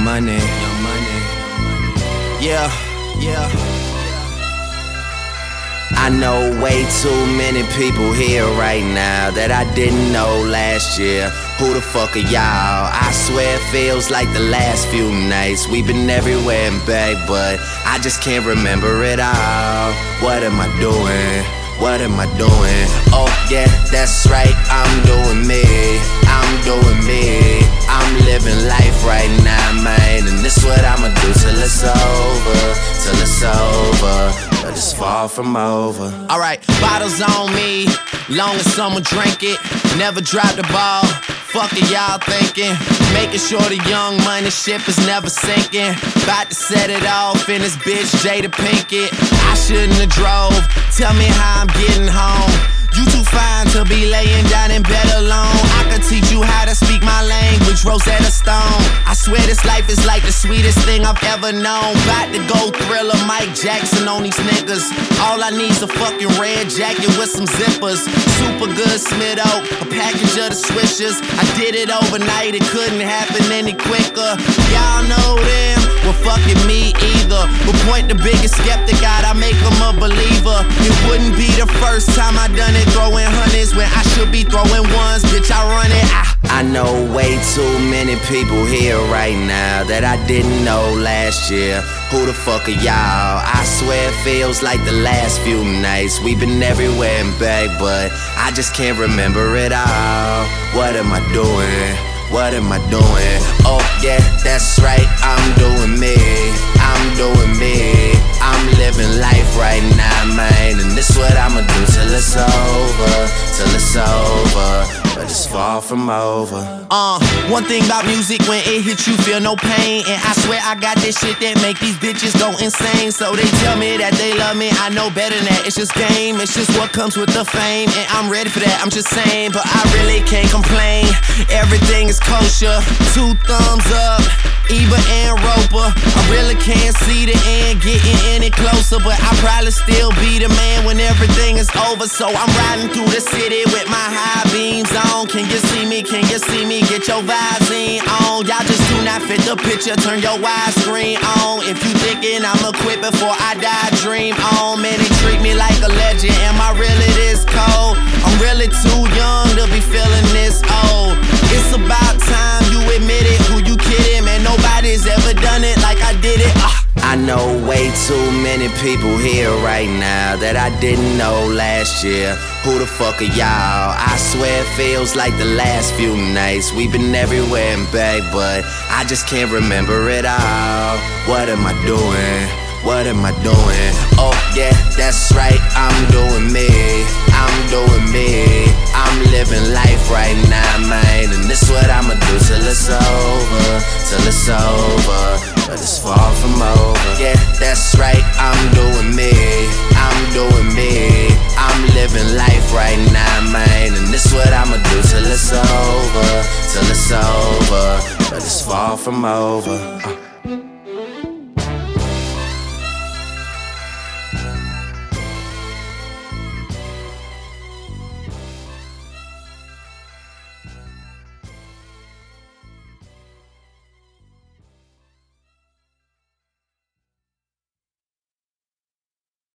Money. Yeah. I know way too many people here right now that I didn't know last year. Who the fuck are y'all? I swear it feels like the last few nights. We've been everywhere and back, but I just can't remember it all. What am I doing? What am I doing? Oh yeah, that's right, I'm doing me. I'm doing me. I'm living life right now, man. And this what I'ma do till it's over. Till it's over. But it's far from over. Alright, bottles on me. Long as someone drink it. Never drop the ball. Fuck it, y'all thinking. Making sure the young money ship is never sinking. About to set it off in this bitch, Jada Pinkett. I shouldn't have drove. Tell me how I'm getting home. You too fine to be laying down in bed alone. I could teach you how to speak my language, Rosetta Stone. I swear this life is like the sweetest thing I've ever known. About to go Thriller, Mike Jackson on these niggas. All I need's a fucking red jacket with some zippers. Super good Smith Oak, a package of the Swishers. I did it overnight, it couldn't happen any quicker. Y'all know them, well fucking me either. But point the biggest skeptic out, I make them a believer. It wouldn't be the first time I done it, throwing hundreds when I should be throwing ones. Bitch, I run it. I know way too many people here right now that I didn't know last year. Who the fuck are y'all? I swear it feels like the last few nights. We've been everywhere and back, but I just can't remember it all. What am I doing? What am I doing? Oh yeah, that's right, I'm doing me. I'm doing me. I'm living life right now, man. And this what I'ma do till it's over. Till it's over. But it's far from over. One thing about music, when it hits you feel no pain. And I swear I got this shit that make these bitches go insane. So they tell me that they love me, I know better than that. It's just game, it's just what comes with the fame. And I'm ready for that, I'm just saying. But I really can't complain, everything is kosher. 2 thumbs up, Ebert and Roper. I really can't see the end getting any closer, but I'll probably still be the man when everything is over. So I'm riding through the city with my high beams on. Can you see me? Can you see me? Get your Visine on. Y'all just do not fit the picture, turn your widescreen on. If you thinking I'ma quit before I die, dream on. Man, they treat me like a legend. Am I really this cold? I'm really too young to be feeling this old. It's about time you admit it. Who you kidding? Man, nobody's ever done it like I did it. I know way too many people here right now that I didn't know last year. Who the fuck are y'all? I swear it feels like the last few nights. We've been everywhere and back, but I just can't remember it all. What am I doing? What am I doing? Oh yeah, that's right, I'm doing me. I'm doing me. I'm living life right now, man. And this what I'ma do till it's over. Till it's over. But it's far from over. Yeah, that's right, I'm doing me. I'm doing me. I'm living life right now, man. And this what I'ma do till it's over. Till it's over. But it's far from over.